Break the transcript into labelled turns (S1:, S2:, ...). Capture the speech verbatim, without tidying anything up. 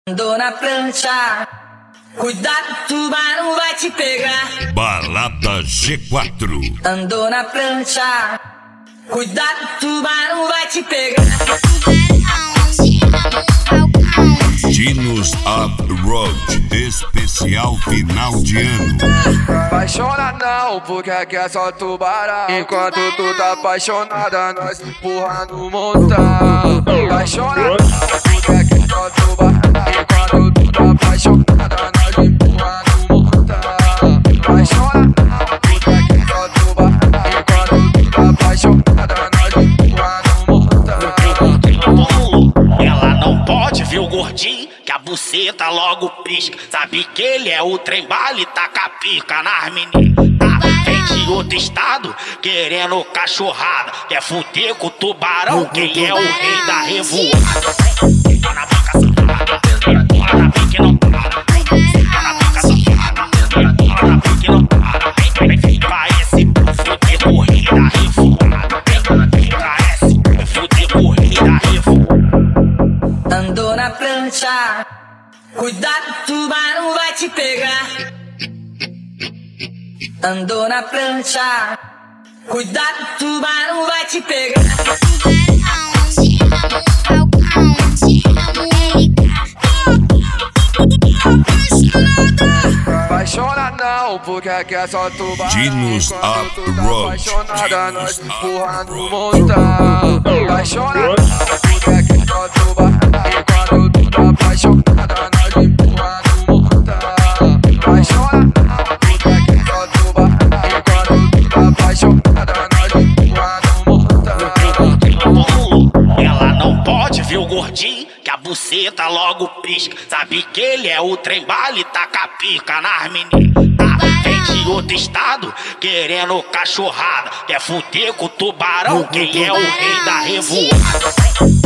S1: Andou na prancha, cuidado, tubarão vai te pegar.
S2: Balada G quatro.
S1: Andou na prancha, cuidado, tubarão vai te pegar.
S2: Dinos Off-Road, especial final de ano.
S3: Vai chorar não, porque aqui é só tubarão. Enquanto tu tá apaixonada, nós empurrando montão. Vai chorar não, porque aqui é só tubarão. Enquanto tu tá apaixonada, nós empurrando montão. Vai chorar não, porque aqui é só tubarão. Enquanto tu tá apaixonada, nós empurrando montão.
S4: Ela não pode ver o gordinho, que a buceta logo pisca. Sabe que ele é o trem bala e taca pica nas meninas. Tá, vem de outro estado, querendo cachorrada. Quer fuder com o tubarão, quem é o rei da revoada. Tá na boca safada, bola na pique não para. Tá na boca safada, bola na pique não para. Vem, vem pra esse fuder com o rei da revoada. Vem pra esse fuder com o rei da revoada.
S1: Andou na prancha, cuidado, tubarão vai te pegar. Andou na prancha, cuidado, tubarão vai te pegar.
S3: Vai chorar não, porque aqui é só tubarão.
S2: Dinos
S3: Enquanto tu tá
S2: Off-Road.
S3: apaixonada, nós empurrando montão. Vai chorar não, porque aqui é só tubarão. Enquanto tu tá apaixonada, nós empurrando montão. Vai chorar não, porque aqui é só tubarão. Enquanto tu tá apaixonada, nós empurrando montão.
S4: Ela não pode ver o gordinho, que a buceta logo pisca. Sabe que ele é o trem bala e taca pica nas meninas. Tá, vem de outro estado, querendo cachorrada. Quer fuder com o tubarão, quem é o rei da revoada.